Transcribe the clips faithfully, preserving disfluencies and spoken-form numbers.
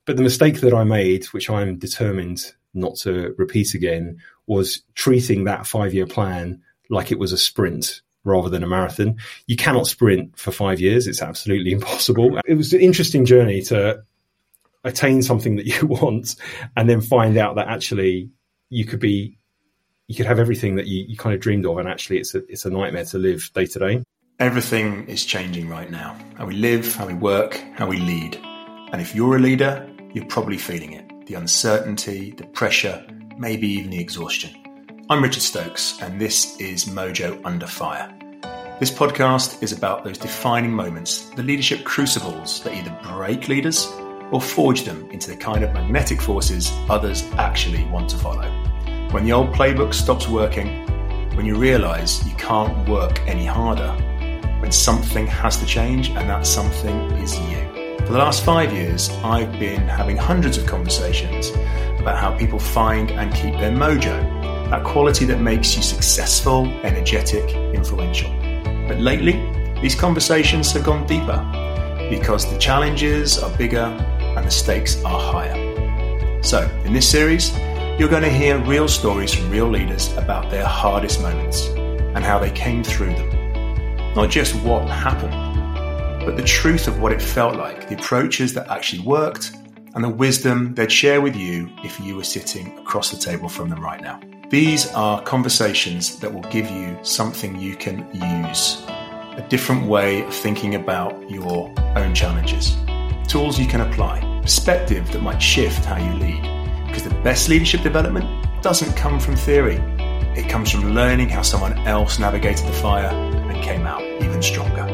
But the mistake that I made, which I'm determined not to repeat again, was treating that five-year plan like it was a sprint rather than a marathon. You cannot sprint for five years. It's absolutely impossible. It was an interesting journey to attain something that you want and then find out that actually you could be, you could have everything that you, you kind of dreamed of. And actually it's a, it's a nightmare to live day to day. Everything is changing right now. How we live, how we work, how we lead. And if you're a leader, you're probably feeling it. The uncertainty, the pressure, maybe even the exhaustion. I'm Richard Stokes, and this is Mojo Under Fire. This podcast is about those defining moments, the leadership crucibles that either break leaders or forge them into the kind of magnetic forces others actually want to follow. When the old playbook stops working, when you realise you can't work any harder, when something has to change and that something is you. For the last five years, I've been having hundreds of conversations about how people find and keep their mojo, that quality that makes you successful, energetic, influential. But lately, these conversations have gone deeper because the challenges are bigger and the stakes are higher. So, in this series, you're going to hear real stories from real leaders about their hardest moments and how they came through them. Not just what happened, but the truth of what it felt like, the approaches that actually worked, and the wisdom they'd share with you if you were sitting across the table from them right now. These are conversations that will give you something you can use, a different way of thinking about your own challenges, tools you can apply, perspective that might shift how you lead. Because the best leadership development doesn't come from theory. It comes from learning how someone else navigated the fire and came out even stronger.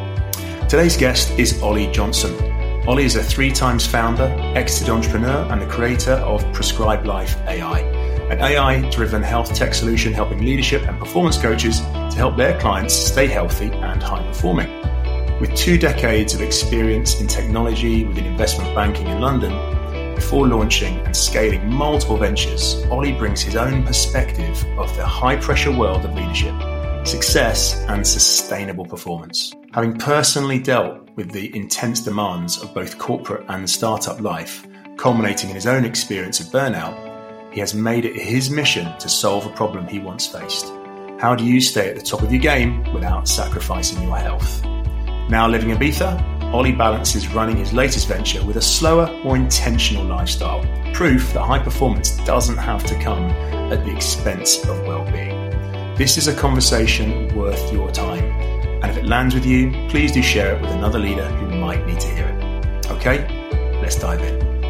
Today's guest is Ollie Johnson. Ollie is a three times founder, exited entrepreneur, and the creator of Prescribed Life A I, an A I-driven health tech solution helping leadership and performance coaches to help their clients stay healthy and high-performing. With two decades of experience in technology within investment banking in London, before launching and scaling multiple ventures, Ollie brings his own perspective of the high-pressure world of leadership, success, and sustainable performance. Having personally dealt with the intense demands of both corporate and startup life, culminating in his own experience of burnout, he has made it his mission to solve a problem he once faced. How do you stay at the top of your game without sacrificing your health? Now living in Ibiza, Ollie balances running his latest venture with a slower, more intentional lifestyle. Proof that high performance doesn't have to come at the expense of well-being. This is a conversation worth your time. And if it lands with you, please do share it with another leader who might need to hear it. Okay, let's dive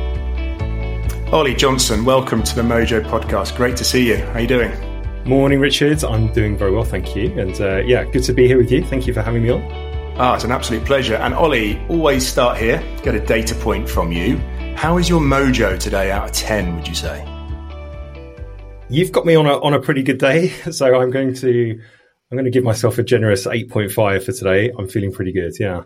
in. Ollie Johnson, welcome to the Mojo podcast. Great to see you. How are you doing? Morning, Richard. I'm doing very well, thank you. And uh, yeah, good to be here with you. Thank you for having me on. Ah, it's an absolute pleasure. And Ollie, always start here, get a data point from you. How is your mojo today out of ten, would you say? You've got me on a on a pretty good day, so I'm going to I'm going to give myself a generous eight point five for today. I'm feeling pretty good, yeah.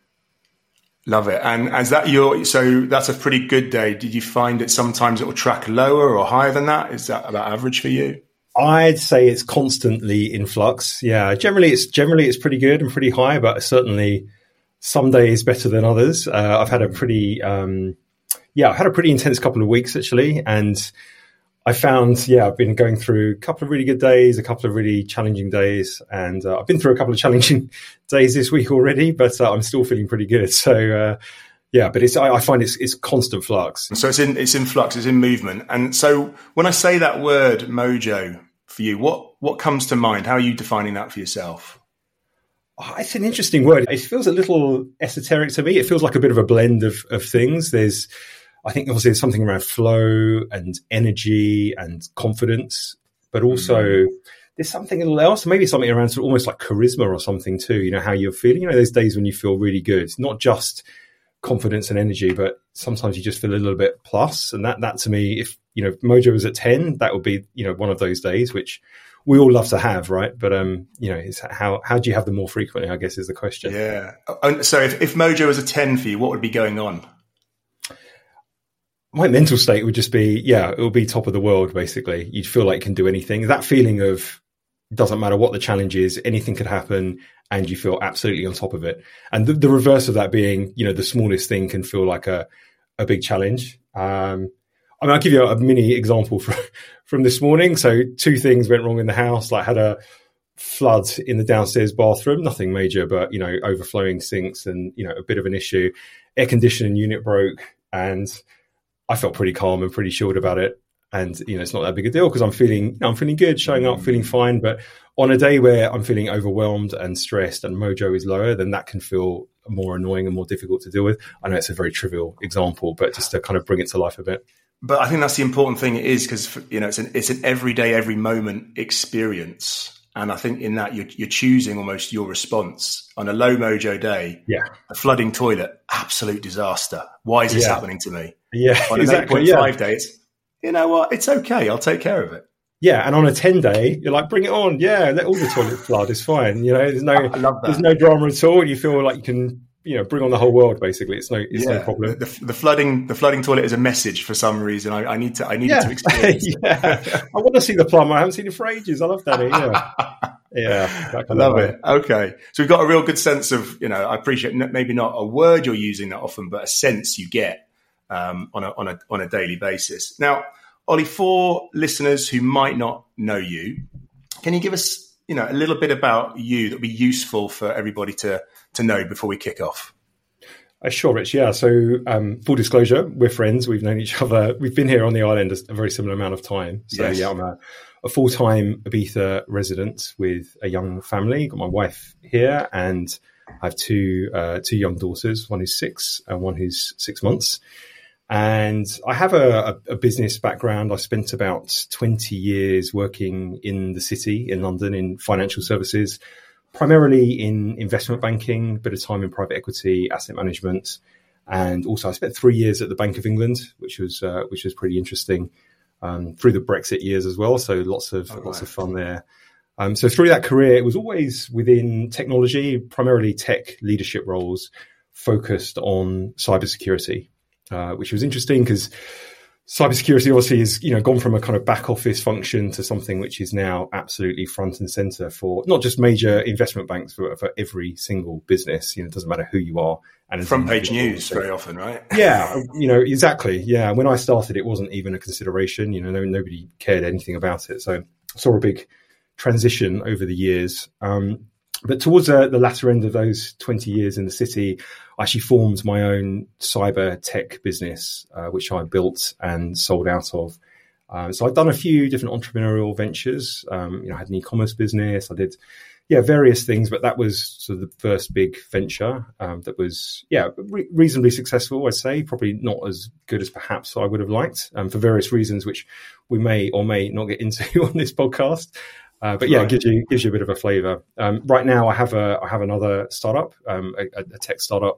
Love it. And is that your so that's a pretty good day. Did you find that sometimes it will track lower or higher than that? Is that about average for you? I'd say it's constantly in flux. Yeah, generally it's generally it's pretty good and pretty high, but certainly some days better than others. Uh, I've had a pretty um, yeah, I've had a pretty intense couple of weeks actually, and I found, yeah, I've been going through a couple of really good days, a couple of really challenging days, and uh, I've been through a couple of challenging days this week already, but uh, I'm still feeling pretty good. So, uh, yeah, but it's I, I find it's it's constant flux. So it's in it's in flux, it's in movement. And so when I say that word mojo for you, what what comes to mind? How are you defining that for yourself? Oh, it's an interesting word. It feels a little esoteric to me. It feels like a bit of a blend of of things. There's I think obviously there's something around flow and energy and confidence, but also mm. there's something a little else, maybe something around sort of almost like charisma or something too, you know, how you're feeling. You know, there's days when you feel really good, not just confidence and energy, but sometimes you just feel a little bit plus. And that, that to me, if, you know, mojo was at ten, that would be, you know, one of those days, which we all love to have, right? But, um, you know, it's how, how do you have them more frequently, I guess is the question. Yeah. So if, if mojo was a ten for you, what would be going on? My mental state would just be, yeah, it would be top of the world, basically. You'd feel like you can do anything. That feeling of doesn't matter what the challenge is, anything could happen, and you feel absolutely on top of it. And the, the reverse of that being, you know, the smallest thing can feel like a, a big challenge. Um, I mean, I'll give you a mini example from, from this morning. So two things went wrong in the house. Like had a flood in the downstairs bathroom, nothing major, but, you know, overflowing sinks and, you know, a bit of an issue. Air conditioning unit broke, and I felt pretty calm and pretty chilled about it. And, you know, it's not that big a deal because I'm feeling, you know, I'm feeling good, showing up, feeling fine. But on a day where I'm feeling overwhelmed and stressed and mojo is lower, then that can feel more annoying and more difficult to deal with. I know it's a very trivial example, but just to kind of bring it to life a bit. But I think that's the important thing. It is because, you know, it's an, it's an everyday, every moment experience. And I think in that you're, you're choosing almost your response. On a low mojo day, yeah, a flooding toilet, absolute disaster. Why is this yeah. happening to me? Yeah, on an exactly, eight point five yeah. day, it's, you know what, it's okay. I'll take care of it. Yeah, and on a ten day, you're like, bring it on. Yeah, let all the toilet flood. It's fine. You know, there's no, I love that. There's no drama at all. You feel like you can, you know, bring on the whole world. Basically, it's no, it's yeah. no problem. The, the, the flooding, the flooding toilet is a message for some reason. I, I need to, I need yeah. to experience. yeah, I want to see the plumber. I haven't seen it for ages. I love that. Yeah. Yeah, I love it. Okay. So we've got a real good sense of, you know, I appreciate maybe not a word you're using that often, but a sense you get um, on a, on a, on a daily basis. Now, Ollie, for listeners who might not know you, can you give us, you know, a little bit about you that would be useful for everybody to, to know before we kick off? Uh, sure, Rich. Yeah. So um, full disclosure, we're friends. We've known each other. We've been here on the island a, a very similar amount of time. So yes. yeah, I'm a, a full-time Ibiza resident with a young family. Got my wife here, and I have two uh, two young daughters, one who's six and one who's six months. And I have a, a, a business background. I spent about twenty years working in the city in London in financial services, primarily in investment banking, a bit of time in private equity, asset management. And also I spent three years at the Bank of England, which was uh, which was pretty interesting. Um, through the Brexit years as well. So lots of oh, lots right. of fun there. Um, so through that career, it was always within technology, primarily tech leadership roles focused on cybersecurity, uh, which was interesting because cybersecurity obviously has, you know, gone from a kind of back office function to something which is now absolutely front and center for not just major investment banks, but for every single business. You know, it doesn't matter who you are. And front page news very often, right? Yeah, you know, exactly. Yeah. When I started, it wasn't even a consideration. You know, no, nobody cared anything about it. So I saw a big transition over the years. Um, but towards uh, the latter end of those twenty years in the city, I actually formed my own cyber tech business, uh, which I built and sold out of. Uh, so I've done a few different entrepreneurial ventures. Um, you know, I had an e-commerce business. I did, yeah, various things, but that was sort of the first big venture um, that was, yeah, re- reasonably successful, I'd say. Probably not as good as perhaps I would have liked um, for various reasons, which we may or may not get into on this podcast. Uh, but yeah, right. it gives you gives you a bit of a flavour. Um, right now, I have a I have another startup, um, a, a tech startup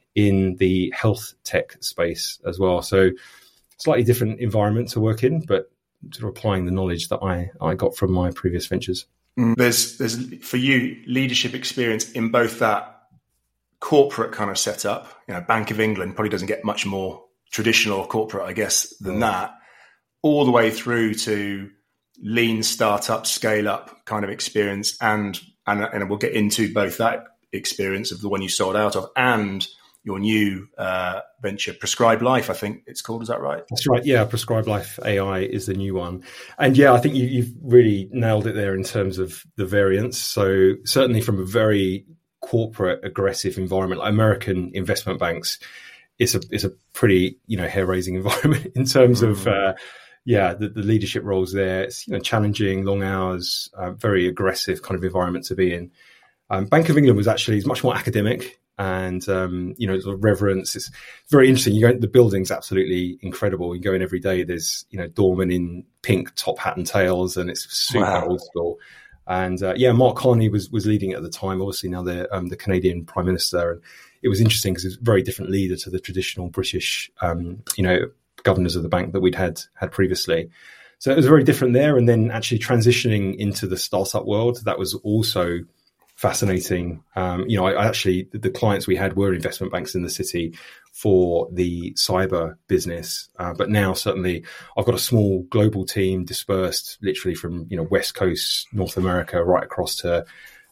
in the health tech space as well. So slightly different environment to work in, but sort of applying the knowledge that I I got from my previous ventures. There's there's for you leadership experience in both that corporate kind of setup. You know, Bank of England probably doesn't get much more traditional corporate, I guess, than that. All the way through to lean startup, scale up kind of experience, and and and we'll get into both that experience of the one you sold out of and your new uh, venture, Prescribed Life, I think it's called. Is that right? That's right. Yeah, Prescribed Life A I is the new one. And yeah, I think you, you've really nailed it there in terms of the variance. So certainly from a very corporate, aggressive environment, like American investment banks, it's a it's a pretty, you know, hair-raising environment in terms mm. of, uh, yeah, the, the leadership roles there. It's, you know, challenging, long hours, uh, very aggressive kind of environment to be in. Um, Bank of England was actually is much more academic. And, um, you know, sort of reverence. It's very interesting. You go, the building's absolutely incredible. You go in every day. There's, you know, doormen in pink top hat and tails, and it's super wow. old school. And, uh, yeah, Mark Carney was, was leading it at the time. Obviously now they're, um, the Canadian Prime Minister. And it was interesting because it's a very different leader to the traditional British, um, you know, governors of the bank that we'd had, had previously. So it was very different there. And then actually transitioning into the startup world, that was also fascinating. Um, you know, I, I actually, the clients we had were investment banks in the city for the cyber business. Uh, but now certainly I've got a small global team dispersed literally from, you know, West Coast, North America, right across to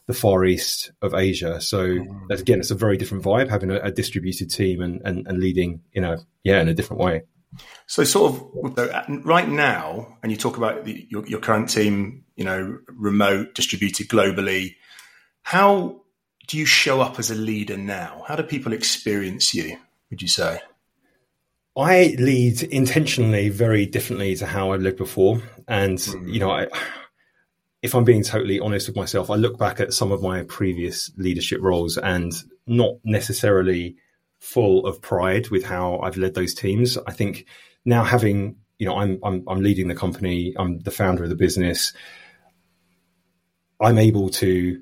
the Far East of Asia. So mm. again, it's a very different vibe, having a, a distributed team and, and, and leading in a, yeah, in a different way. So sort of right now, and you talk about the, your, your current team, you know, remote, distributed globally, how do you show up as a leader now? How do people experience you, would you say? I lead intentionally very differently to how I lived before. And, mm. you know, I, if I'm being totally honest with myself, I look back at some of my previous leadership roles and not necessarily full of pride with how I've led those teams. I think now having, you know, I'm, I'm, I'm leading the company, I'm the founder of the business, I'm able to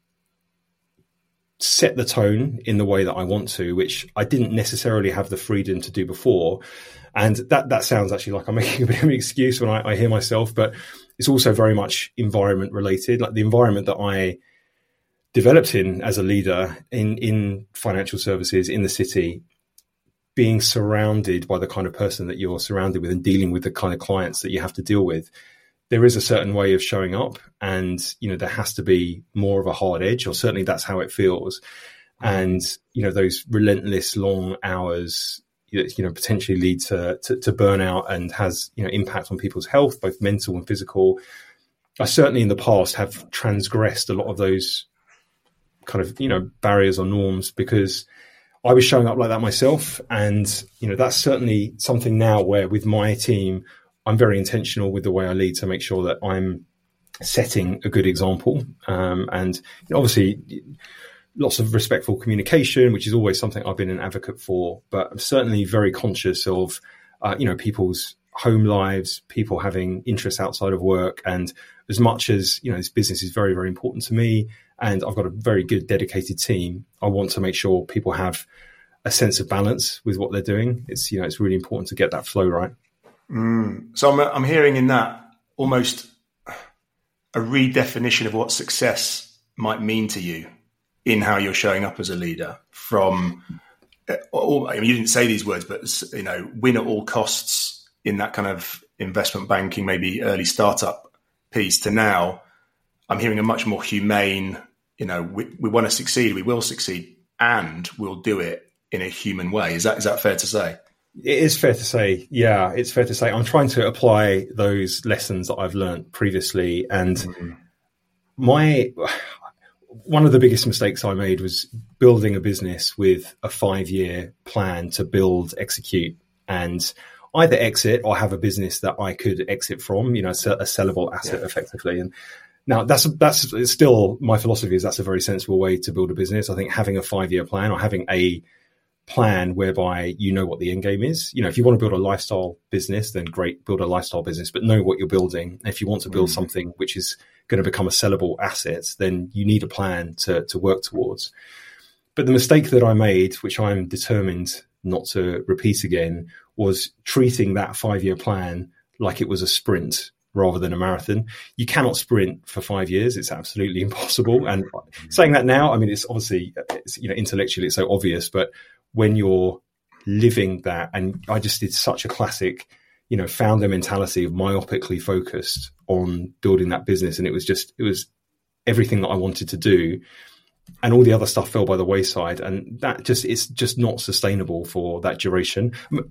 set the tone in the way that I want to, which I didn't necessarily have the freedom to do before. And that, that sounds actually like I'm making a bit of an excuse when I, I hear myself, but it's also very much environment related. Like the environment that I developed in as a leader in, in financial services in the city, being surrounded by the kind of person that you're surrounded with and dealing with the kind of clients that you have to deal with, there is a certain way of showing up, and, you know, there has to be more of a hard edge, or certainly that's how it feels. And, you know, those relentless long hours, you know, potentially lead to, to, to burnout and has, you know, impact on people's health, both mental and physical. I certainly in the past have transgressed a lot of those kind of, you know, barriers or norms because I was showing up like that myself. And, you know, that's certainly something now where with my team, I'm very intentional with the way I lead to make sure that I'm setting a good example. Um, and you know, obviously lots of respectful communication, which is always something I've been an advocate for, but I'm certainly very conscious of, uh, you know, people's home lives, people having interests outside of work. And as much as, you know, this business is very, very important to me, and I've got a very good dedicated team, I want to make sure people have a sense of balance with what they're doing. It's, you know, it's really important to get that flow right. Mm. So I'm, I'm hearing in that almost a redefinition of what success might mean to you in how you're showing up as a leader. From, I mean, you didn't say these words, but, you know, win at all costs in that kind of investment banking, maybe early startup piece, to now I'm hearing a much more humane, you know, we, we want to succeed, we will succeed, and we'll do it in a human way. Is that is that fair to say? It is fair to say. Yeah, it's fair to say. I'm trying to apply those lessons that I've learned previously. And mm-hmm. my one of the biggest mistakes I made was building a business with a five-year plan to build, execute, and either exit or have a business that I could exit from, you know, a sellable asset yeah. effectively. And now that's, that's it's still my philosophy is that's a very sensible way to build a business. I think having a five-year plan or having a plan whereby you know what the end game is. You know, if you want to build a lifestyle business, then great, build a lifestyle business, but know what you're building. If you want to build mm. something which is going to become a sellable asset, then you need a plan to, to work towards. But the mistake that I made, which I'm determined not to repeat again, was treating that five-year plan like it was a sprint rather than a marathon. You cannot sprint for five years. It's absolutely impossible. And saying that now, I mean, it's obviously, it's, you know, intellectually it's so obvious, but when you're living that, and I just did such a classic, you know, founder mentality of myopically focused on building that business. And it was just, it was everything that I wanted to do. And all the other stuff fell by the wayside. And that just, it's just not sustainable for that duration.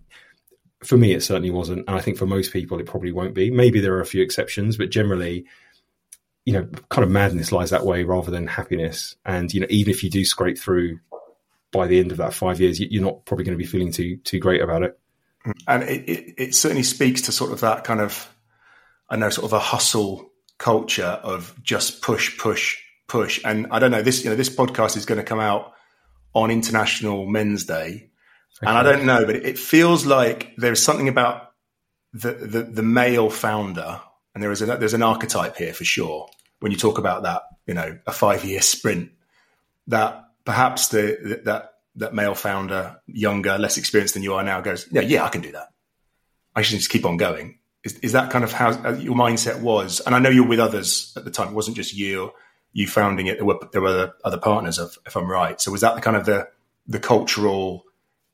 For me, it certainly wasn't. And I think for most people, it probably won't be. Maybe there are a few exceptions, but generally, you know, kind of madness lies that way rather than happiness. And, you know, even if you do scrape through by the end of that five years, you're not probably going to be feeling too too great about it. And it, it, it certainly speaks to sort of that kind of, I know, sort of a hustle culture of just push, push, push. And I don't know, this, you know, this podcast is going to come out on International Men's Day. Okay. And I don't know, but it feels like there's something about the, the, the male founder, and there is a, there's an archetype here for sure. When you talk about that, you know, a five year sprint, that perhaps the, that, that male founder, younger, less experienced than you are now, goes, yeah, yeah, I can do that. I should just keep on going. Is, is that kind of how your mindset was? And I know you're with others at the time. It wasn't just you, you founding it. There were, there were other, other partners, if, if I'm right. So was that the kind of the, the cultural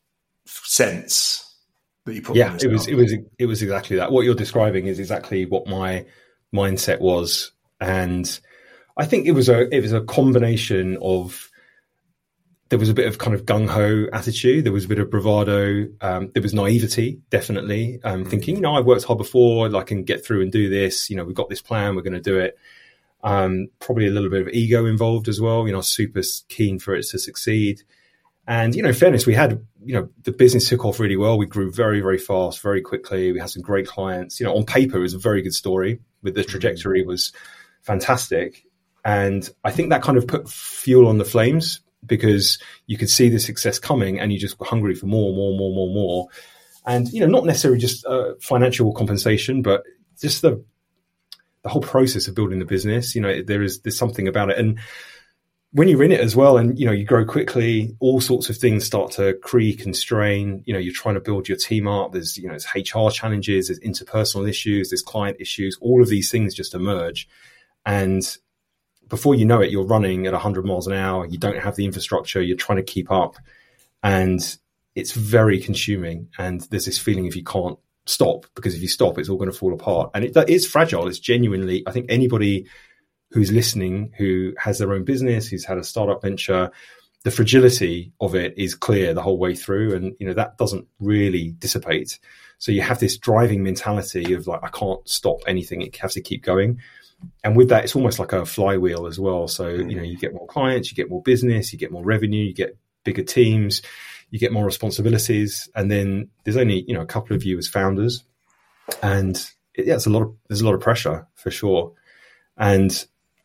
sense that you put? Yeah, it was, it was, it was exactly that. What you're describing is exactly what my mindset was. And I think it was a it was a combination of, there was a bit of kind of gung-ho attitude. There was a bit of bravado. Um, there was naivety, definitely. Um, mm-hmm. Thinking, you know, I've worked hard before. I can get through and do this. You know, we've got this plan. We're going to do it. Um, probably a little bit of ego involved as well. You know, super keen for it to succeed. And, you know, in fairness, we had, you know, the business took off really well. We grew very, very fast, very quickly. We had some great clients. You know, on paper, it was a very good story. With the trajectory was fantastic. And I think that kind of put fuel on the flames, because you could see the success coming and you just were hungry for more, more, more, more, more. And, you know, not necessarily just uh, financial compensation, but just the the whole process of building the business. You know, there is there's something about it. And when you're in it as well, and, you know, you grow quickly, all sorts of things start to creak and strain. You know, you're trying to build your team up. There's, you know, there's H R challenges, there's interpersonal issues, there's client issues. All of these things just emerge. And before you know it, you're running at one hundred miles an hour. You don't have the infrastructure. You're trying to keep up. And it's very consuming. And there's this feeling if you can't stop, because if you stop, it's all going to fall apart. And it is fragile. It's genuinely, I think anybody who's listening, who has their own business, who's had a startup venture, the fragility of it is clear the whole way through. And, you know, that doesn't really dissipate. So you have this driving mentality of like, I can't stop anything. It has to keep going. And with that, it's almost like a flywheel as well. So, you know, you get more clients, you get more business, you get more revenue, you get bigger teams, you get more responsibilities. And then there's only, you know, a couple of you as founders. And it, yeah, it's a lot of, there's a lot of pressure for sure. And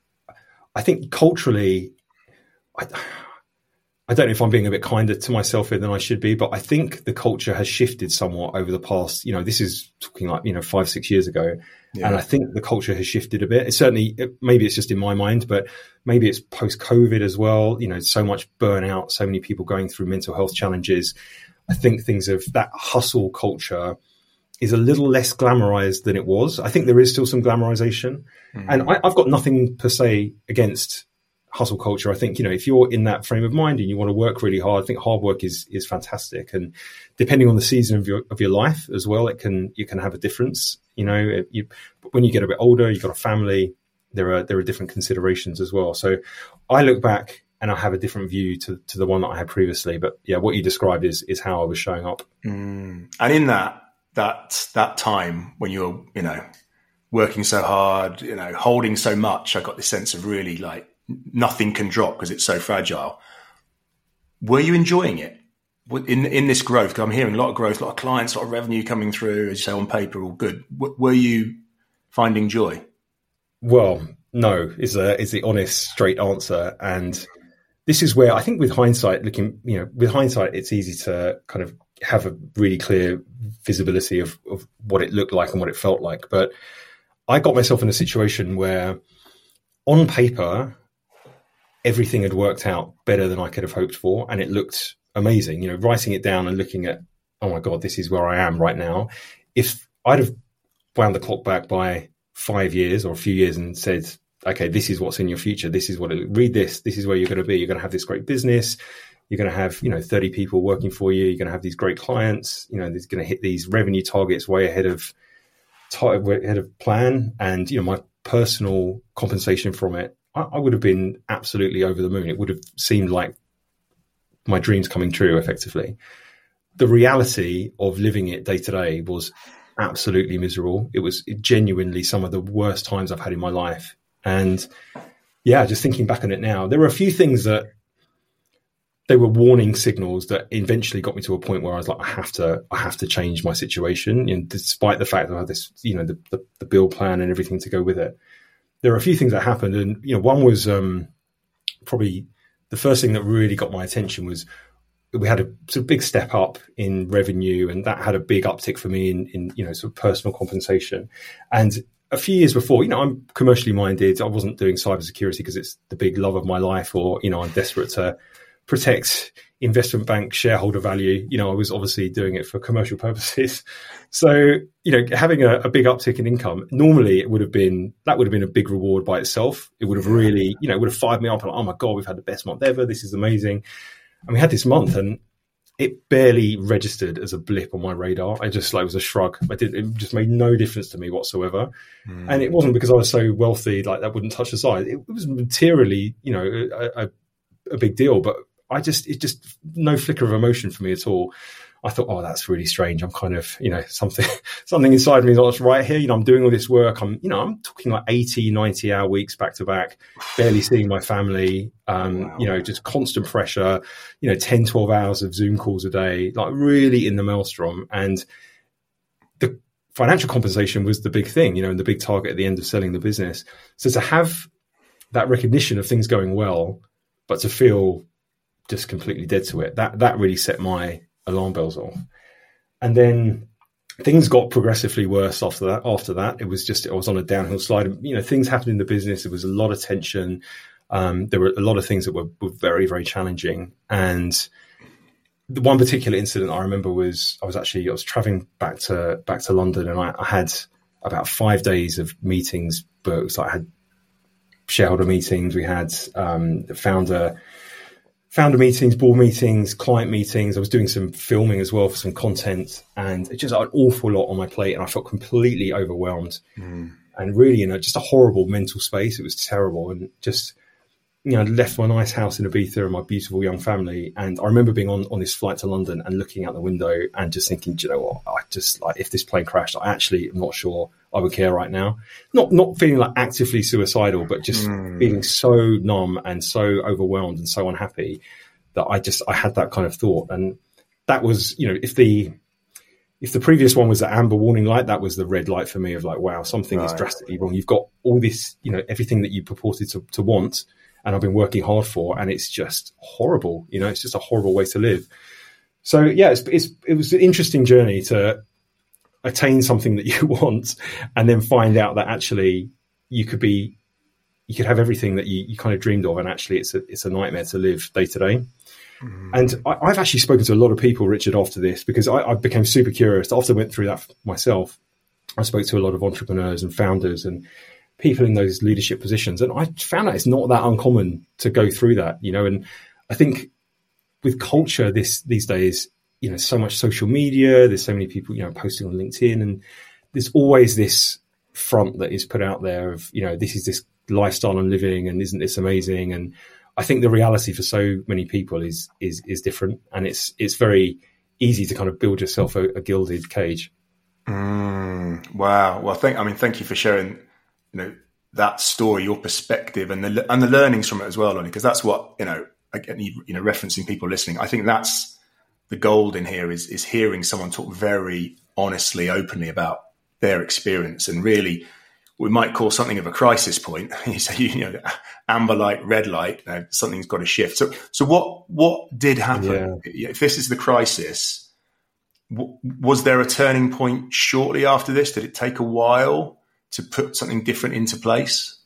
I think culturally, I, I don't know if I'm being a bit kinder to myself here than I should be, but I think the culture has shifted somewhat over the past, you know, this is talking like, you know, five, six years ago. Yeah. And I think the culture has shifted a bit. It's certainly, maybe it's just in my mind, but maybe it's post-COVID as well. You know, so much burnout, so many people going through mental health challenges. I think things of that hustle culture is a little less glamorized than it was. I think there is still some glamorization. Mm-hmm. And I, I've got nothing per se against hustle culture. I think, you know, if you're in that frame of mind and you want to work really hard, I think hard work is is fantastic. And depending on the season of your of your life as well, it can you can have a difference. You know, you, when you get a bit older, you've got a family, there are there are different considerations as well. So I look back and I have a different view to, to the one that I had previously. But yeah, what you described is is how I was showing up. Mm. And in that that that time when you're, you know, working so hard, you know, holding so much, I got this sense of really like nothing can drop because it's so fragile. Were you enjoying it in in this growth? Because I'm hearing a lot of growth, a lot of clients, a lot of revenue coming through, as you say, on paper, all good. W- were you finding joy? Well, no, is a is the honest, straight answer. And this is where I think with hindsight, looking, you know, with hindsight, it's easy to kind of have a really clear visibility of, of what it looked like and what it felt like. But I got myself in a situation where on paper, everything had worked out better than I could have hoped for. And it looked amazing, you know, writing it down and looking at, oh my God, this is where I am right now. If I'd have wound the clock back by five years or a few years and said, okay, this is what's in your future. This is what it, read this. This is where you're going to be. You're going to have this great business. You're going to have, you know, thirty people working for you. You're going to have these great clients. You know, there's going to hit these revenue targets way ahead of way ahead of plan. And, you know, my personal compensation from it, I, I would have been absolutely over the moon. It would have seemed like my dreams coming true, effectively. The reality of living it day to day was absolutely miserable. It was genuinely some of the worst times I've had in my life. And yeah, just thinking back on it now, there were a few things that they were warning signals that eventually got me to a point where I was like, I have to, I have to change my situation. And despite the fact that I had this, you know, the, the, the bill plan and everything to go with it, there are a few things that happened. And, you know, one was um, probably the first thing that really got my attention was we had a sort of big step up in revenue, and that had a big uptick for me in, in, you know, sort of personal compensation. And a few years before, you know, I'm commercially minded. I wasn't doing cybersecurity because it's the big love of my life, or, you know, I'm desperate to protect investment bank shareholder value. You know, I was obviously doing it for commercial purposes. So, you know, having a, a big uptick in income, normally it would have been, that would have been a big reward by itself. It would have really, you know, it would have fired me up and like, oh my God, we've had the best month ever. This is amazing. And we had this month, and it barely registered as a blip on my radar. I just like it was a shrug. I did it just made no difference to me whatsoever. Mm. And it wasn't because I was so wealthy, like that wouldn't touch the side. It was materially, you know, a, a, a big deal, but I just it just no flicker of emotion for me at all. I thought, oh, that's really strange. I'm kind of, you know, something something inside me is not right here. You know, I'm doing all this work. I'm, you know, I'm talking like eighty, ninety hour weeks back to back, barely seeing my family, um, wow. you know, just constant pressure, you know, ten, twelve hours of Zoom calls a day, like really in the maelstrom. And the financial compensation was the big thing, you know, and the big target at the end of selling the business. So to have that recognition of things going well, but to feel just completely dead to it, that that really set my alarm bells off. And then things got progressively worse after that. After that, it was just, I was on a downhill slide. You know, things happened in the business. There was a lot of tension. Um, there were a lot of things that were, were very, very challenging. And the one particular incident I remember was, I was actually, I was traveling back to, back to London, and I, I had about five days of meetings booked. So I had shareholder meetings. We had um, the founder Founder meetings, board meetings, client meetings. I was doing some filming as well for some content, and it just had an awful lot on my plate, and I felt completely overwhelmed mm. and really in a, just a horrible mental space. It was terrible, and just, you know, I left my nice house in Ibiza and my beautiful young family. And I remember being on, on this flight to London and looking out the window and just thinking, do you know what? I just like, if this plane crashed, I actually am not sure I would care right now. Not, not feeling like actively suicidal, but just mm. feeling so numb and so overwhelmed and so unhappy that I just, I had that kind of thought. And that was, you know, if the, if the previous one was the amber warning light, that was the red light for me of like, wow, something right. is drastically wrong. You've got all this, you know, everything that you purported to, to want, and I've been working hard for, and it's just horrible. You know, it's just a horrible way to live. So yeah, it's, it's it was an interesting journey to attain something that you want, and then find out that actually you could be, you could have everything that you, you kind of dreamed of, and actually it's a it's a nightmare to live day to day. Mm. And I, I've actually spoken to a lot of people, Richard, after this, because I, I became super curious. After I went through that myself, I spoke to a lot of entrepreneurs and founders and people in those leadership positions, and I found out it's not that uncommon to go through that, you know. And I think with culture this these days, you know, so much social media, there's so many people, you know, posting on LinkedIn, and there's always this front that is put out there of, you know, this is this lifestyle I'm living, and isn't this amazing? And I think the reality for so many people is is is different, and it's it's very easy to kind of build yourself a, a gilded cage. Mm, wow. Well, thank I mean, thank you for sharing, you know, that story, your perspective, and the and the learnings from it as well, Lonnie, because that's what, you know, again, you know, referencing people listening, I think that's the gold in here is is hearing someone talk very honestly, openly about their experience, and really we might call something of a crisis point. You say, you know, amber light, red light, you know, something's got to shift. So, so what what did happen? Yeah. If this is the crisis, w- was there a turning point shortly after this? Did it take a while to put something different into place?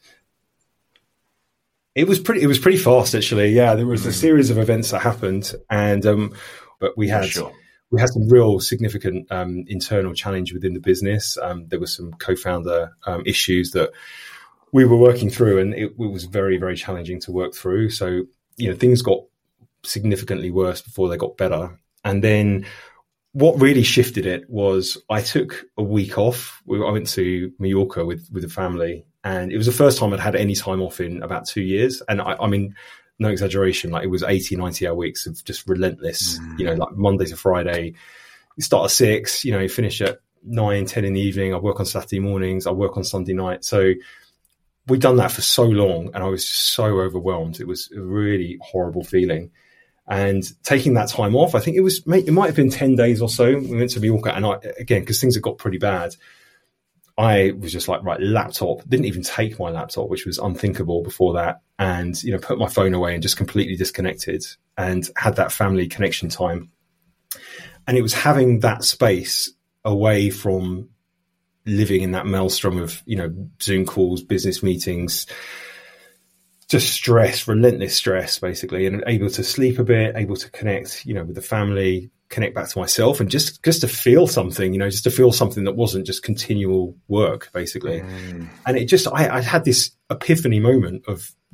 It was pretty. It was pretty fast, actually. Yeah, there was mm-hmm. a series of events that happened, and um, but we had. Sure. We had some real significant um, internal challenge within the business. Um, there were some co-founder um, issues that we were working through, and it, it was very, very challenging to work through. So, you know, things got significantly worse before they got better. And then what really shifted it was I took a week off. We, I went to Mallorca with, with the family, and it was the first time I'd had any time off in about two years. And I, I mean, no exaggeration, like it was eighty, ninety hour weeks of just relentless, mm. you know, like Monday to Friday. You start at six, you know, you finish at nine, ten in the evening. I work on Saturday mornings. I work on Sunday night. So we'd done that for so long, and I was so overwhelmed. It was a really horrible feeling. And taking that time off, I think it was, it might have been ten days or so. We went to Mallorca, and I, again, because things had got pretty bad, I was just like, right, laptop, didn't even take my laptop, which was unthinkable before that. And, you know, put my phone away and just completely disconnected, and had that family connection time. And it was having that space away from living in that maelstrom of, you know, Zoom calls, business meetings, just stress, relentless stress, basically, and able to sleep a bit, able to connect, you know, with the family, connect back to myself, and just, just to feel something, you know, just to feel something that wasn't just continual work, basically. Mm. And it just, I, I had this epiphany moment of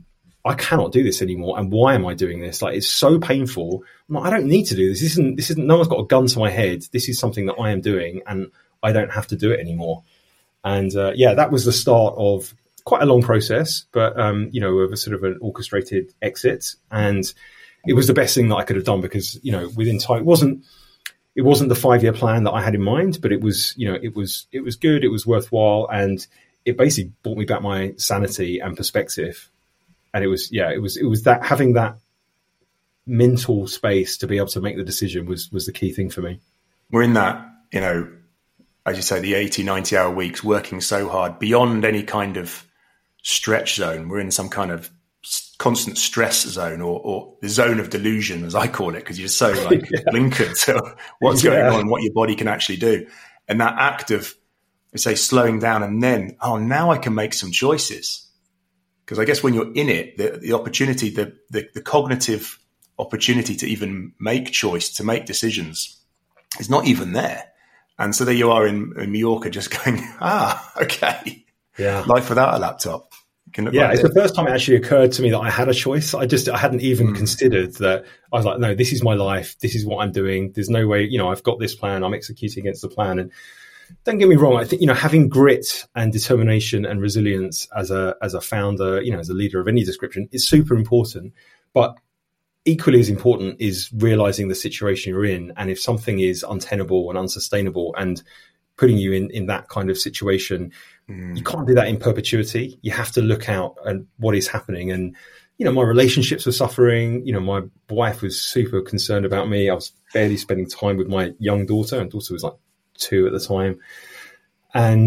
I cannot do this anymore. And why am I doing this? Like, it's so painful. I'm like, I don't need to do this. This isn't, this isn't, no one's got a gun to my head. This is something that I am doing and I don't have to do it anymore. And uh, yeah, that was the start of quite a long process, but, um, you know, of a sort of an orchestrated exit. And it was the best thing that I could have done because, you know, within time, it wasn't, it wasn't the five year plan that I had in mind, but it was, you know, it was, it was good. It was worthwhile. And it basically brought me back my sanity and perspective. And it was, yeah, it was, it was that having that mental space to be able to make the decision was, was the key thing for me. We're in that, you know, as you say, the eighty, ninety hour weeks, working so hard beyond any kind of stretch zone. We're in some kind of constant stress zone or, or the zone of delusion, as I call it, because you're so like yeah. blinkered to what's yeah. going on and what your body can actually do. And that act of, say, slowing down and then, oh, now I can make some choices. Because I guess when you're in it, the, the opportunity, the, the the cognitive opportunity to even make choice, to make decisions is not even there. And so there you are in, in Mallorca just going, ah, okay. Yeah. Life without a laptop. Can yeah, it's the first time it actually occurred to me that I had a choice. I just, I hadn't even mm. considered that. I was like, no, this is my life. This is what I'm doing. There's no way, you know, I've got this plan. I'm executing against the plan. And don't get me wrong. I think, you know, having grit and determination and resilience as a, as a founder, you know, as a leader of any description is super important. But equally as important is realizing the situation you're in. And if something is untenable and unsustainable and putting you in, in that kind of situation, mm. you can't do that in perpetuity. You have to look out at what is happening. And, you know, my relationships were suffering. You know, my wife was super concerned about me. I was barely spending time with my young daughter, and daughter was like two at the time. And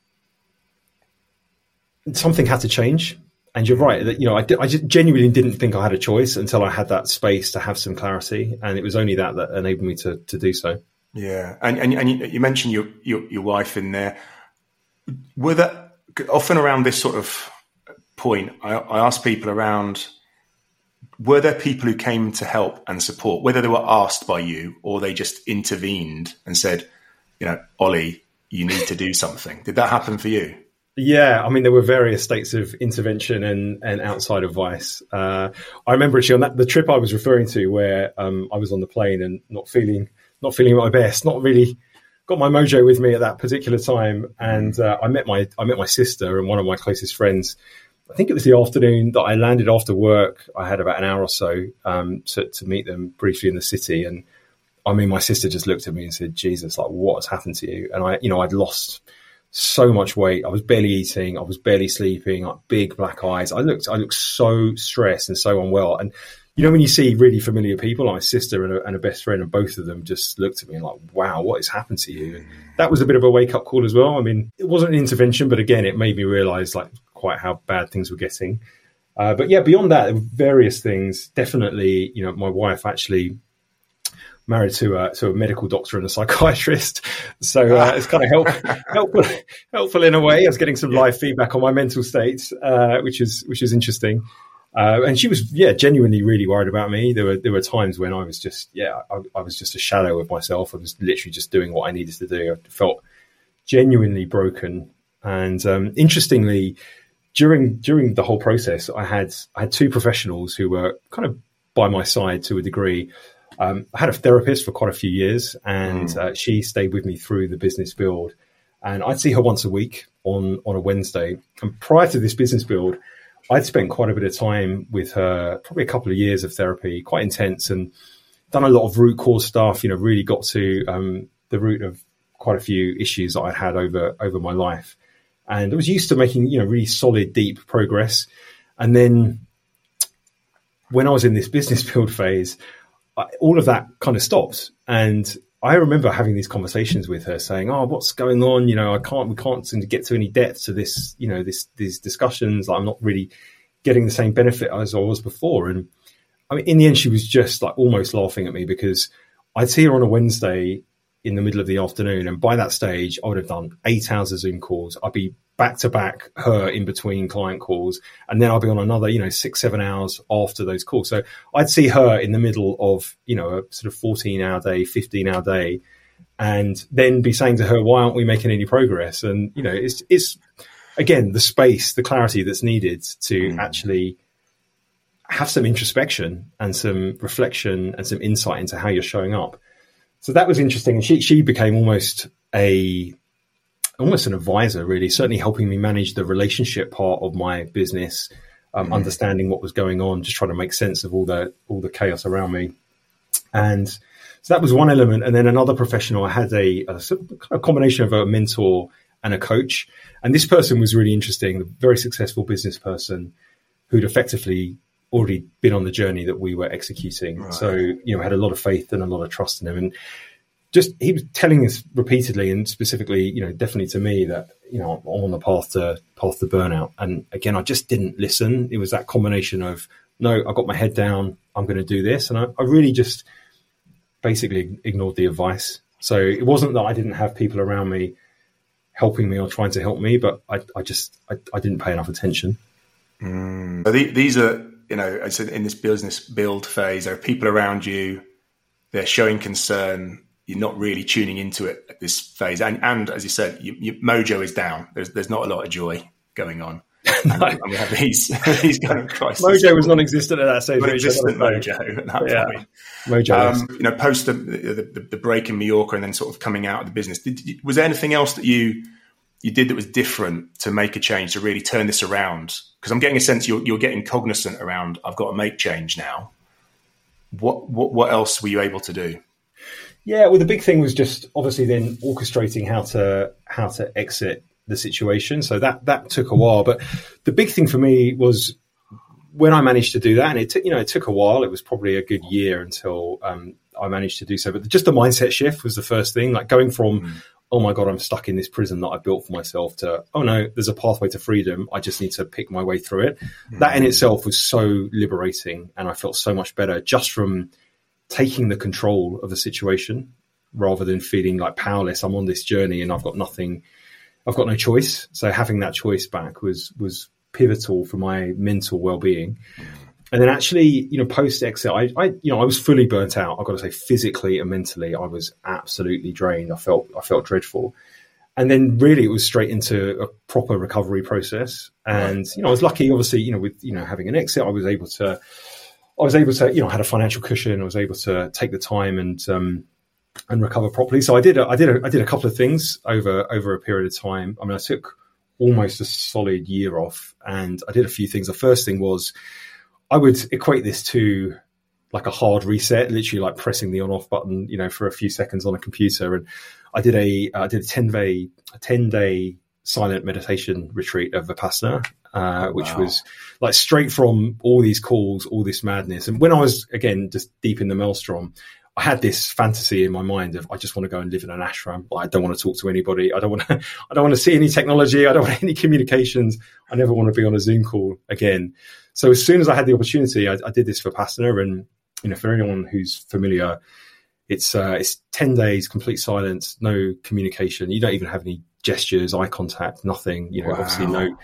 something had to change. And you're right that, you know, I, I just genuinely didn't think I had a choice until I had that space to have some clarity. And it was only that that enabled me to to do so. Yeah. And and, and you mentioned your, your, your wife in there. Were that often around this sort of point, I, I ask people around, were there people who came to help and support, whether they were asked by you or they just intervened and said, you know, Ollie, you need to do something. Did that happen for you? Yeah, I mean, there were various states of intervention and, and outside advice. Uh, I remember actually on that, the trip I was referring to where um, I was on the plane and not feeling not feeling my best, not really got my mojo with me at that particular time. And uh, I met my I met my sister and one of my closest friends. I think it was the afternoon that I landed after work. I had about an hour or so um, to, to meet them briefly in the city. And I mean, my sister just looked at me and said, Jesus, like, what has happened to you? And I, you know, I'd lost so much weight. I was barely eating. I was barely sleeping. Like big black eyes. I looked, I looked so stressed and so unwell. And you know, when you see really familiar people, like my sister and a, and a best friend, and both of them just looked at me and like, "Wow, what has happened to you?" And that was a bit of a wake up call as well. I mean, it wasn't an intervention, but again, it made me realize like quite how bad things were getting. Uh, but yeah, beyond that, various things. Definitely, you know, my wife actually married to a, to a medical doctor and a psychiatrist. So uh, it's kind of help, helpful, helpful in a way. I was getting some yeah. live feedback on my mental states, uh, which is, which is interesting. Uh, and she was, yeah, genuinely really worried about me. There were, there were times when I was just, yeah, I, I was just a shadow of myself. I was literally just doing what I needed to do. I felt genuinely broken. And um, interestingly, during, during the whole process, I had, I had two professionals who were kind of by my side to a degree. Um, I had a therapist for quite a few years, and mm. uh, she stayed with me through the business build. And I'd see her once a week on, on a Wednesday. And prior to this business build, I'd spent quite a bit of time with her, probably a couple of years of therapy, quite intense, and done a lot of root cause stuff, you know, really got to um, the root of quite a few issues that I'd had over, over my life. And I was used to making, you know, really solid, deep progress. And then when I was in this business build phase, all of that kind of stopped. And I remember having these conversations with her saying, oh, what's going on? You know, I can't, we can't seem to get to any depth to this, you know, this, these discussions. I'm not really getting the same benefit as I was before. And I mean, in the end, she was just like almost laughing at me because I'd see her on a Wednesday in the middle of the afternoon. And by that stage, I would have done eight hours of Zoom calls. I'd be back to back her in between client calls. And then I'll be on another, you know, six, seven hours after those calls. So I'd see her in the middle of, you know, a sort of fourteen hour day, fifteen hour day, and then be saying to her, why aren't we making any progress? And, you know, it's, it's again, the space, the clarity that's needed to mm. actually have some introspection and some reflection and some insight into how you're showing up. So that was interesting. And she, she became almost a, almost an advisor, really, certainly helping me manage the relationship part of my business, um, mm-hmm. understanding what was going on, just trying to make sense of all the, all the chaos around me. And so that was one element. And then another professional, I had a, a, a combination of a mentor and a coach. And this person was really interesting, a very successful business person who'd effectively already been on the journey that we were executing. Right. So, you know, had a lot of faith and a lot of trust in him. And just, he was telling us repeatedly and specifically, you know, definitely to me that, you know, I'm on the path to path to burnout. And again, I just didn't listen. It was that combination of, no, I got my head down, I'm going to do this. And I, I really just basically ignored the advice. So it wasn't that I didn't have people around me helping me or trying to help me, but I, I just, I, I didn't pay enough attention. Mm. So the, these are, you know, I said in this business build phase, there are people around you, they're showing concern, you're not really tuning into it at this phase. And, and as you said, you, you, mojo is down. There's there's not a lot of joy going on. And, no. and we have these, these kind of crises. Mojo was non-existent at that stage. Non-existent mojo at that yeah. point. Mojo. Um, you know, post the, the, the break in Mallorca and then sort of coming out of the business, did, was there anything else that you you did that was different to make a change, to really turn this around? Because I'm getting a sense you're, you're getting cognizant around, I've got to make change now. What, what, what else were you able to do? Yeah, well, the big thing was just obviously then orchestrating how to how to exit the situation. So that that took a while. But the big thing for me was when I managed to do that, and it took, you know, it took a while. It was probably a good year until um, I managed to do so. But just the mindset shift was the first thing, like going from, mm. oh my God, I'm stuck in this prison that I built for myself, to, oh no, there's a pathway to freedom. I just need to pick my way through it. Mm. That in itself was so liberating. And I felt so much better just from taking the control of the situation rather than feeling like powerless. I'm on this journey and I've got nothing, I've got no choice. So having that choice back was, was pivotal for my mental well-being. And then actually, you know, post exit, I, I, you know, I was fully burnt out. I've got to say, physically and mentally, I was absolutely drained. I felt, I felt dreadful. And then really it was straight into a proper recovery process. And, you know, I was lucky, obviously, you know, with, you know, having an exit, I was able to, I was able to, you know, I had a financial cushion. I was able to take the time and, um, and recover properly. So I did, a, I did, a, I did a couple of things over, over a period of time. I mean, I took almost a solid year off and I did a few things. The first thing was I would equate this to like a hard reset, literally like pressing the on off button, you know, for a few seconds on a computer. And I did a, I did a ten day, a ten day silent meditation retreat of Vipassana. Uh, which wow. was like straight from all these calls, all this madness. And when I was, again, just deep in the maelstrom, I had this fantasy in my mind of, I just want to go and live in an ashram. I don't want to talk to anybody. I don't want to, I don't want to see any technology. I don't want any communications. I never want to be on a Zoom call again. So as soon as I had the opportunity, I, I did this Vipassana. And, you know, for anyone who's familiar, it's, uh, it's ten days, complete silence, no communication. You don't even have any gestures, eye contact, nothing, you know, wow. obviously no,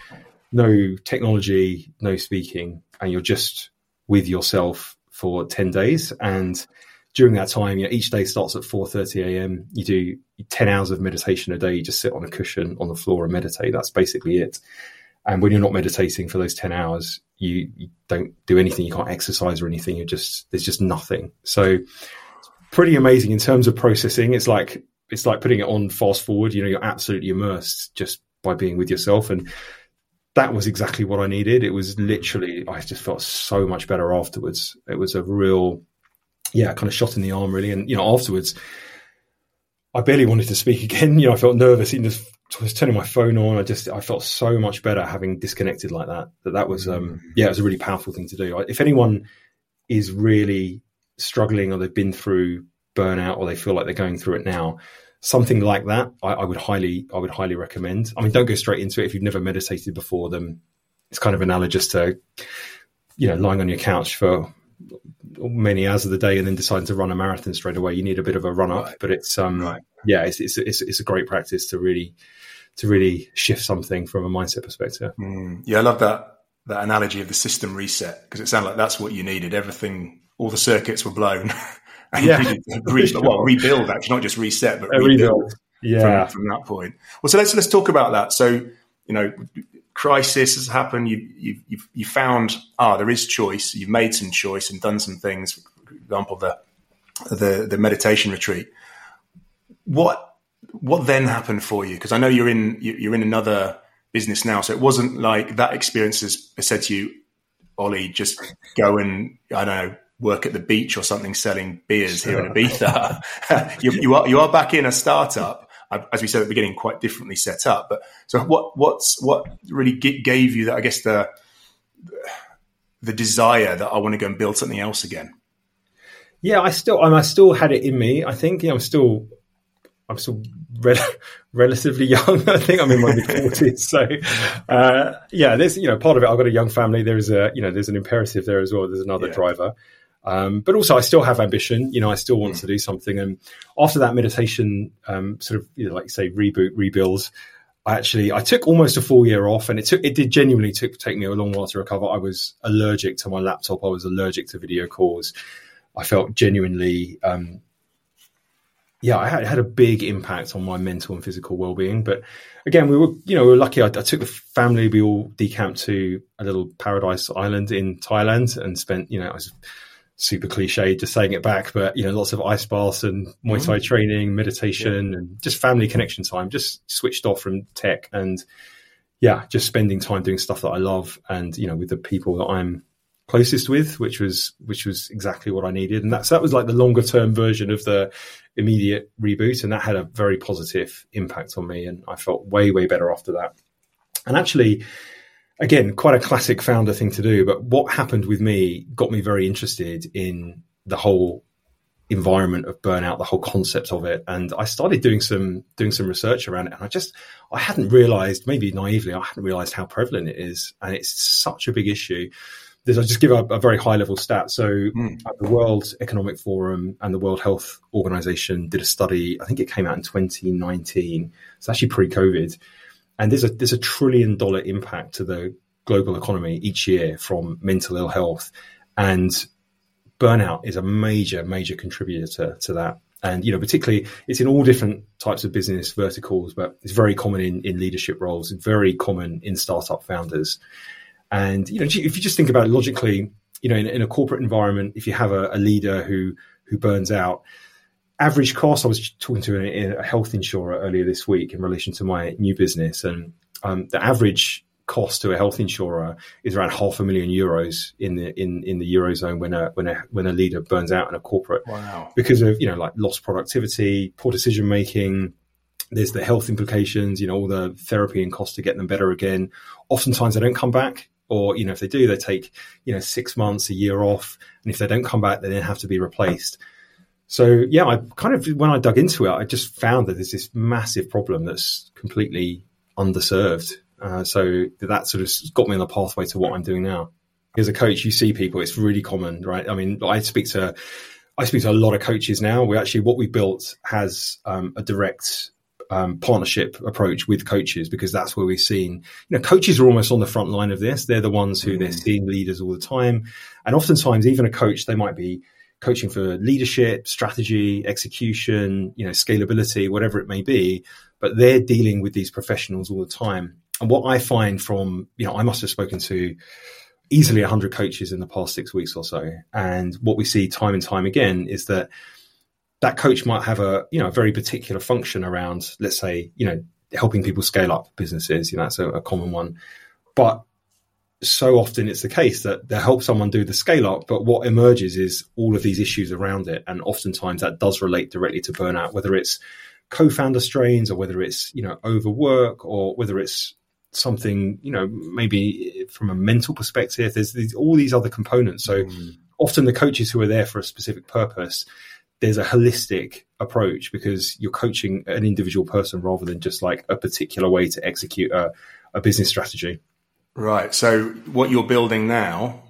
no technology, no speaking, and you're just with yourself for ten days. And during that time, you know, each day starts at four thirty a.m. You do ten hours of meditation a day. You just sit on a cushion on the floor and meditate. That's basically it. And when you're not meditating for those ten hours, you, you don't do anything. You can't exercise or anything. You're just, there's just nothing. So pretty amazing in terms of processing. It's like, it's like putting it on fast forward. You know, you're absolutely immersed just by being with yourself. And that was exactly what I needed. It was literally, I just felt so much better afterwards. It was a real, yeah, kind of shot in the arm, really. And, you know, afterwards, I barely wanted to speak again. You know, I felt nervous. Even just I was turning my phone on. I just, I felt so much better having disconnected like that. That that was, um, yeah, it was a really powerful thing to do. If anyone is really struggling or they've been through burnout or they feel like they're going through it now, something like that, I, I would highly, I would highly recommend. I mean, don't go straight into it if you've never meditated before. Then it's kind of analogous to, you know, lying on your couch for many hours of the day and then deciding to run a marathon straight away. You need a bit of a run up, right. but it's, um, right. yeah, it's, it's, it's, it's a great practice to really, to really shift something from a mindset perspective. Mm. Yeah, I love that that analogy of the system reset, because it sounded like that's what you needed. Everything, all the circuits were blown. And yeah. you needed to re- sure. well, rebuild, actually, not just reset, but rebuild, rebuild. Yeah. From, from that point. Well, so let's let's talk about that. So, you know, crisis has happened. You you you've, you found ah there is choice. You've made some choice and done some things. For example, the the the meditation retreat. What what then happened for you? Because I know you're in you're in another business now, so it wasn't like that experience has said to you, Ollie, just go and I don't know work at the beach or something selling beers sure. here in Ibiza. you, you are you are back in a startup. As we said at the beginning, quite differently set up. But so what? What's what really gave you that? I guess the the desire that I want to go and build something else again. Yeah, I still, I still had it in me. I think, you know, I'm still, I'm still re- relatively young. I think I'm in my mid forties. So, uh, yeah, there's, you know, part of it. I've got a young family. There is a, you know, there's an imperative there as well. There's another yeah. driver. Um, but also I still have ambition, you know, I still want mm. to do something. And after that meditation, um, sort of, you know, like you say, reboot, rebuild, I actually, I took almost a full year off and it took, it did genuinely took, take me a long while to recover. I was allergic to my laptop. I was allergic to video calls. I felt genuinely, um, yeah, I had, had a big impact on my mental and physical well-being. But again, we were, you know, we were lucky. I, I took the family, we all decamped to a little paradise island in Thailand and spent, you know, I was super cliche just saying it back, but you know, lots of ice baths and Muay Thai mm. training, meditation, yeah. and just family connection time, just switched off from tech and yeah, just spending time doing stuff that I love and, you know, with the people that I'm closest with, which was, which was exactly what I needed. And that's, that was like the longer term version of the immediate reboot. And that had a very positive impact on me. And I felt way, way better after that. And actually, again, quite a classic founder thing to do, but what happened with me got me very interested in the whole environment of burnout, the whole concept of it. And I started doing some, doing some research around it. And I just, I hadn't realized, maybe naively, I hadn't realized how prevalent it is. And it's such a big issue. There's, I'll just give a, a very high level stat. So mm. the World Economic Forum and the World Health Organization did a study. I think it came out in twenty nineteen. It's actually pre-COVID. And there's a there's a trillion dollar impact to the global economy each year from mental ill health, and burnout is a major major contributor to, to that. And you know, particularly it's in all different types of business verticals, but it's very common in, in leadership roles. It's very common in startup founders. And you know, if you just think about it logically, you know, in, in a corporate environment, if you have a, a leader who who burns out. Average cost, I was talking to a, a health insurer earlier this week in relation to my new business, and um, the average cost to a health insurer is around half a million euros in the in, in the Eurozone when a when a when a leader burns out in a corporate. Wow. Because of, you know, like lost productivity, poor decision making. There's the health implications, you know, all the therapy and cost to get them better again. Oftentimes they don't come back, or you know, if they do, they take, you know, six months, a year off, and if they don't come back, they then have to be replaced. So, yeah, I kind of, when I dug into it, I just found that there's this massive problem that's completely underserved. Uh, so that sort of got me on the pathway to what I'm doing now. As a coach, you see people, it's really common, right? I mean, I speak to, I speak to a lot of coaches now. We actually, what we built has um, a direct um, partnership approach with coaches, because that's where we've seen, you know, coaches are almost on the front line of this. They're the ones who mm. they're seeing leaders all the time. And oftentimes, even a coach, they might be coaching for leadership, strategy, execution, you know, scalability, whatever it may be, but they're dealing with these professionals all the time. And what I find from, you know, I must have spoken to easily a hundred coaches in the past six weeks or so. And what we see time and time again is that that coach might have a, you know, a very particular function around, let's say, you know, helping people scale up businesses. You know, that's a, a common one. But so often it's the case that they help someone do the scale up, but what emerges is all of these issues around it. And oftentimes that does relate directly to burnout, whether it's co-founder strains or whether it's, you know, overwork or whether it's something, you know, maybe from a mental perspective. There's these, all these other components. So mm. often the coaches who are there for a specific purpose, there's a holistic approach because you're coaching an individual person rather than just like a particular way to execute a, a business strategy. Right. So what you're building now,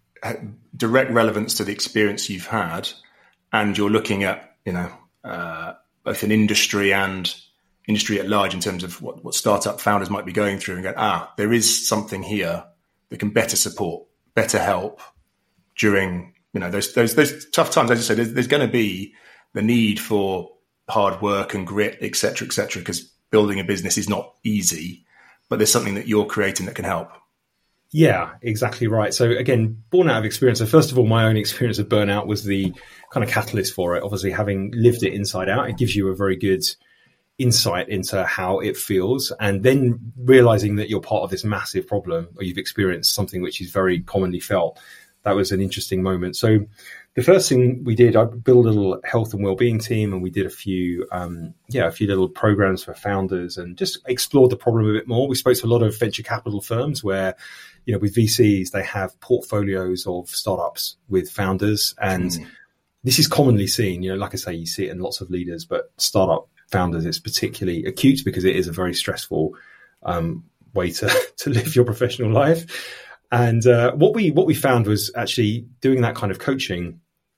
direct relevance to the experience you've had, and you're looking at, you know, uh, both an industry and industry at large in terms of what, what startup founders might be going through and go, ah, there is something here that can better support, better help during, you know, those, those, those tough times. As you said, there's, there's going to be the need for hard work and grit, et cetera, et cetera, because building a business is not easy. but there's something that you're creating that can help. Yeah, exactly right. So again, born out of experience. So first of all, my own experience of burnout was the kind of catalyst for it. Obviously, having lived it inside out, it gives you a very good insight into how it feels. And then realizing that you're part of this massive problem, or you've experienced something which is very commonly felt. That was an interesting moment. So the first thing we did, I built a little health and wellbeing team, and we did a few, um, yeah, a few little programs for founders and just explored the problem a bit more. We spoke to a lot of venture capital firms where, you know, with V Cs, they have portfolios of startups with founders. And mm. this is commonly seen, you know, like I say, you see it in lots of leaders, but startup founders, it's particularly acute because it is a very stressful um, way to, to live your professional life. And uh, what we what we found was actually doing that kind of coaching,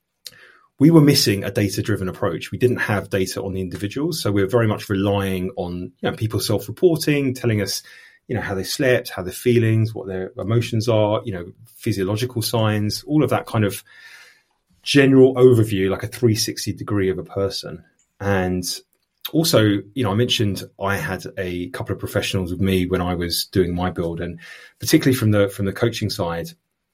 we were missing a data-driven approach. We didn't have data on the individuals. So we were very much relying on, you know, people self-reporting, telling us, you know, how they slept, how their feelings, what their emotions are, you know, physiological signs, all of that kind of general overview, like a three sixty degree of a person. And also, you know, I mentioned I had a couple of professionals with me when I was doing my build, and particularly from the from the coaching side,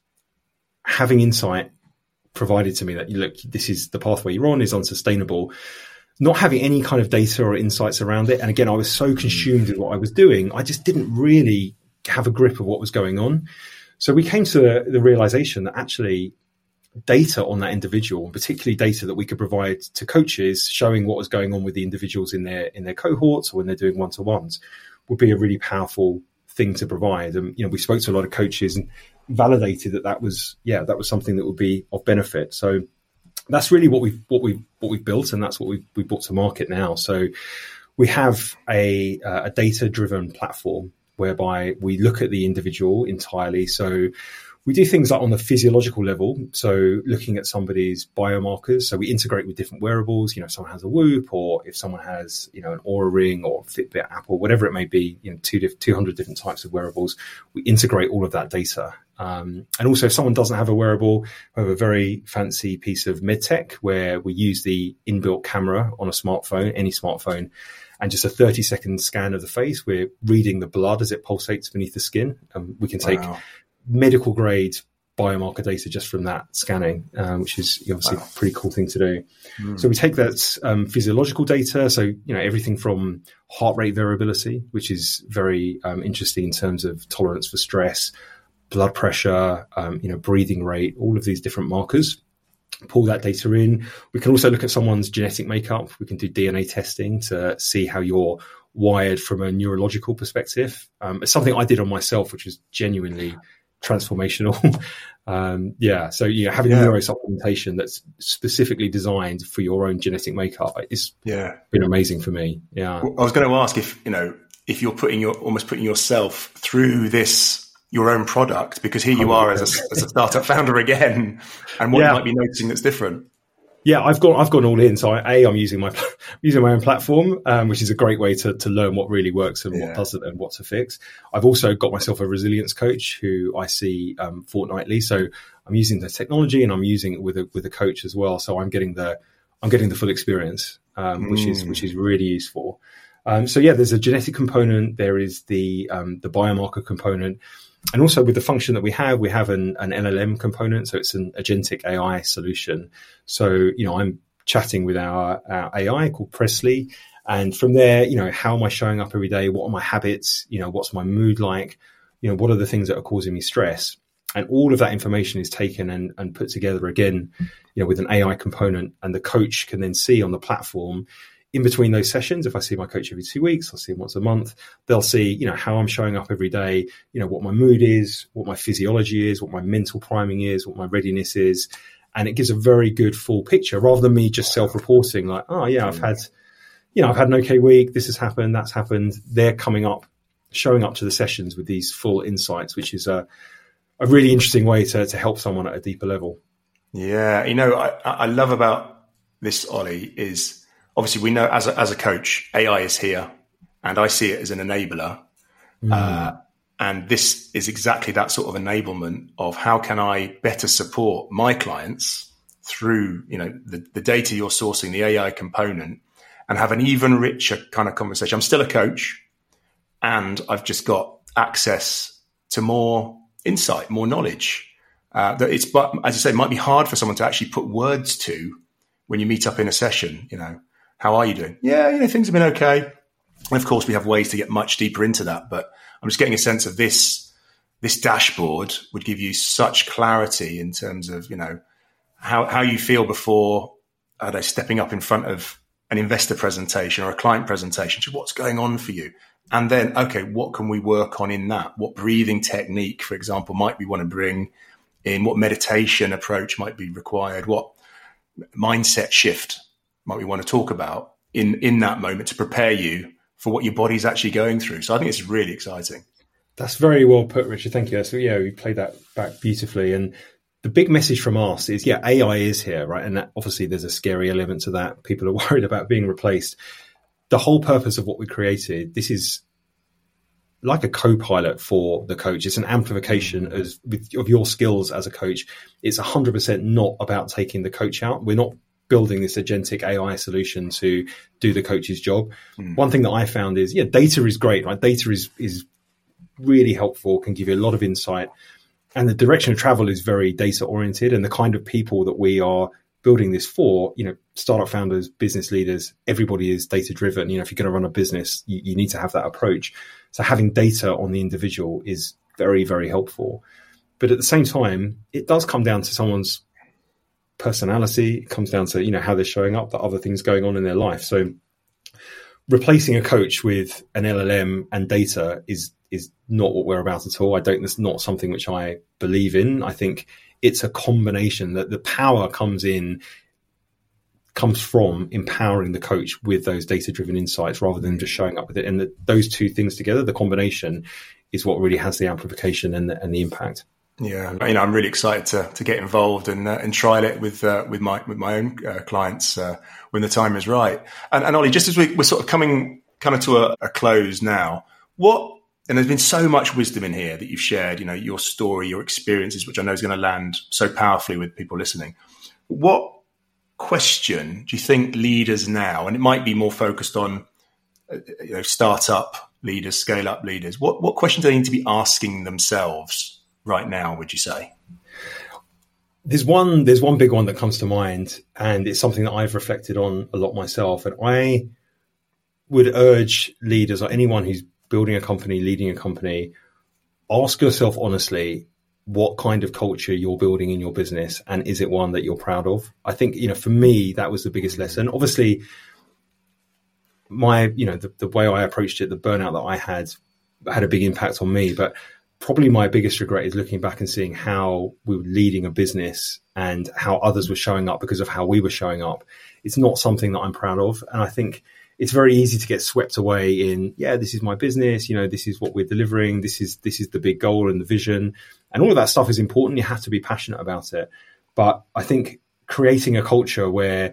having insight provided to me that, look, this is the pathway you're on is unsustainable. Not having any kind of data or insights around it. And again, I was so consumed in what I was doing, I just didn't really have a grip of what was going on. So we came to the, the realization that actually data on that individual, particularly data that we could provide to coaches showing what was going on with the individuals in their in their cohorts or when they're doing one-to-ones, would be a really powerful thing to provide. And, you know, we spoke to a lot of coaches and validated that that was, yeah, that was something that would be of benefit. So that's really what we've what we've what we've built, and that's what we've we brought to market now. So we have a uh, a data-driven platform whereby we look at the individual entirely. So we do things like on the physiological level. So looking at somebody's biomarkers. So we integrate with different wearables. You know, if someone has a Whoop, or if someone has, you know, an Oura Ring or Fitbit, Apple, whatever it may be, you know, two two hundred different types of wearables. We integrate all of that data. Um, and also, if someone doesn't have a wearable, we have a very fancy piece of medtech where we use the inbuilt camera on a smartphone, any smartphone, and just a thirty second scan of the face. We're reading the blood as it pulsates beneath the skin. Um, we can take wow. medical grade biomarker data just from that scanning, um, which is obviously wow. a pretty cool thing to do. Mm. So we take that um, physiological data. So, you know, everything from heart rate variability, which is very um, interesting in terms of tolerance for stress, blood pressure, um, you know, breathing rate, all of these different markers. Pull that data in. We can also look at someone's genetic makeup. We can do D N A testing to see how you're wired from a neurological perspective. Um, it's something I did on myself, which was genuinely transformational. um, yeah. So, you know, having yeah. neurosupplementation that's specifically designed for your own genetic makeup is yeah. been amazing for me. Yeah. Well, I was going to ask if, you know, if you're putting your, almost putting yourself through this, your own product, because here you are as a, as a startup founder again, and what yeah. you might be noticing that's different. Yeah, I've gone, I've gone all in. So I, A, I'm using my, using my own platform, um, which is a great way to, to learn what really works and yeah. what doesn't and what to fix. I've also got myself a resilience coach who I see, um, fortnightly. So I'm using the technology and I'm using it with a, with a coach as well. So I'm getting the, I'm getting the full experience, um, mm. which is, which is really useful. Um, so yeah, there's a genetic component. There is the, um, the biomarker component. And also with the function that we have, we have an, an L L M component. So it's an agentic A I solution. So, you know, I'm chatting with our, our A I called Presley. And from there, you know, how am I showing up every day? What are my habits? You know, what's my mood like? You know, what are the things that are causing me stress? And all of that information is taken and, and put together again, you know, with an A I component. And the coach can then see on the platform, in between those sessions, if I see my coach every two weeks, I'll see him once a month, they'll see, you know, how I'm showing up every day, you know, what my mood is, what my physiology is, what my mental priming is, what my readiness is. And it gives a very good full picture rather than me just self-reporting like, oh yeah, I've had, you know, I've had an okay week. This has happened. That's happened. They're coming up, showing up to the sessions with these full insights, which is a, a really interesting way to, to help someone at a deeper level. Yeah. You know, I, I love about this, Ollie, is, obviously, we know as a, as a coach, A I is here, and I see it as an enabler. Mm. Uh, and this is exactly that sort of enablement of how can I better support my clients through, you know, the, the data you're sourcing, the A I component, and have an even richer kind of conversation. I'm still a coach, and I've just got access to more insight, more knowledge. Uh, that it's, but as you say, it might be hard for someone to actually put words to when you meet up in a session. You know, how are you doing? Yeah, you know, things have been okay. And of course, we have ways to get much deeper into that. But I'm just getting a sense of this. This dashboard would give you such clarity in terms of, you know, how how you feel before uh, they stepping up in front of an investor presentation or a client presentation. So what's going on for you? And then, okay, what can we work on in that? What breathing technique, for example, might we want to bring in? What meditation approach might be required? What mindset shift might we want to talk about in, in that moment to prepare you for what your body's actually going through? So I think it's really exciting. That's very well put, Richard. Thank you. So yeah, we played that back beautifully. And the big message from us is, yeah, A I is here, right? And that, obviously there's a scary element to that. People are worried about being replaced. The whole purpose of what we created, this is like a co-pilot for the coach. It's an amplification as, with, of your skills as a coach. It's one hundred percent not about taking the coach out. We're not building this agentic A I solution to do the coach's job. Mm. One thing that I found is, yeah, data is great, right? Data is is really helpful, can give you a lot of insight. And the direction of travel is very data oriented, and the kind of people that we are building this for, you know, startup founders, business leaders, everybody is data driven. You know, if you're going to run a business, you, you need to have that approach. So having data on the individual is very, very helpful. But at the same time, it does come down to someone's personality. It comes down to, you know, how they're showing up, the other things going on in their life. So replacing a coach with an L L M and data is is not what we're about at all. I don't, that's not something which I believe in. I think it's a combination that the power comes in, comes from empowering the coach with those data-driven insights rather than just showing up with it. And the, those two things together, the combination, is what really has the amplification and the, and the impact. Yeah, you know, I'm really excited to to get involved and uh, and trial it with uh, with my with my own uh, clients uh, when the time is right. And, and Ollie, just as we, we're sort of coming kind of to a, a close now, what? And there's been so much wisdom in here that you've shared, you know, your story, your experiences, which I know is going to land so powerfully with people listening. What question do you think leaders now, and it might be more focused on, you know, startup leaders, scale up leaders, what, what questions do they need to be asking themselves right now, would you say? There's one, there's one big one that comes to mind, and it's something that I've reflected on a lot myself. And I would urge leaders or anyone who's building a company, leading a company, ask yourself honestly what kind of culture you're building in your business, and is it one that you're proud of? I think, you know, for me, that was the biggest lesson. Obviously, my, you know, the, the way I approached it, the burnout that I had, had a big impact on me. But probably my biggest regret is looking back and seeing how we were leading a business and how others were showing up because of how we were showing up. It's not something that I'm proud of. And I think it's very easy to get swept away in, yeah, this is my business, you know, this is what we're delivering, this is this is the big goal and the vision. And all of that stuff is important. You have to be passionate about it. But I think creating a culture where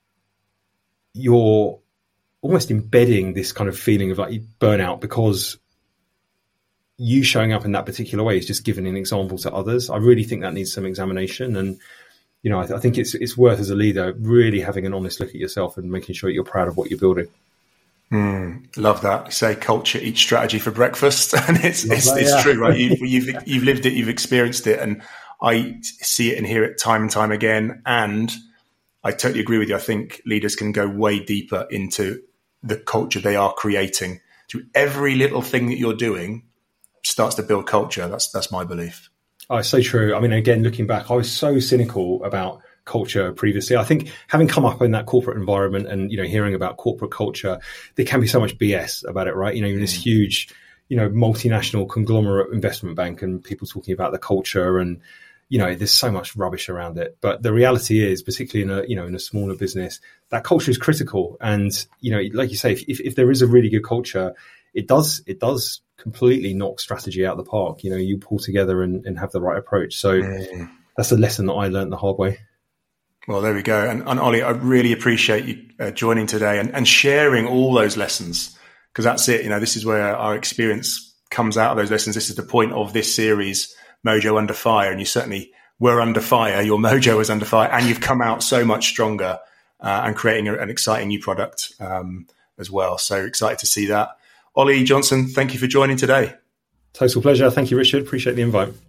you're almost embedding this kind of feeling of like burnout because you showing up in that particular way is just giving an example to others. I really think that needs some examination. And you know, I, th- I think it's it's worth as a leader really having an honest look at yourself and making sure you're proud of what you're building. Mm, love that. You say culture eats strategy for breakfast, and it's it's, that, it's yeah. true, right? You, you've you've lived it, you've experienced it, and I see it and hear it time and time again. And I totally agree with you. I think leaders can go way deeper into the culture they are creating. Through every little thing that you're doing starts to build culture. That's that's my belief. Oh, it's so true. I mean, again, looking back, I was so cynical about culture previously. I think having come up in that corporate environment and, you know, hearing about corporate culture, there can be so much B S about it, right? You know, you're this huge, you know, multinational conglomerate investment bank and people talking about the culture and, you know, there's so much rubbish around it. But the reality is, particularly in a, you know, in a smaller business, that culture is critical. And, you know, like you say, if, if, if there is a really good culture, it does, it does completely knock strategy out of the park. You know, you pull together and, and have the right approach. So mm. that's a lesson that I learned the hard way. Well, there we go. And, and Ollie, I really appreciate you uh, joining today and, and sharing all those lessons, because that's it. You know, this is where our experience comes out of those lessons. This is the point of this series, Mojo Under Fire. And you certainly were under fire. Your mojo was under fire, and you've come out so much stronger uh, and creating a, an exciting new product um, as well. So excited to see that. Ollie Johnson, thank you for joining today. Total pleasure. Thank you, Richard. Appreciate the invite.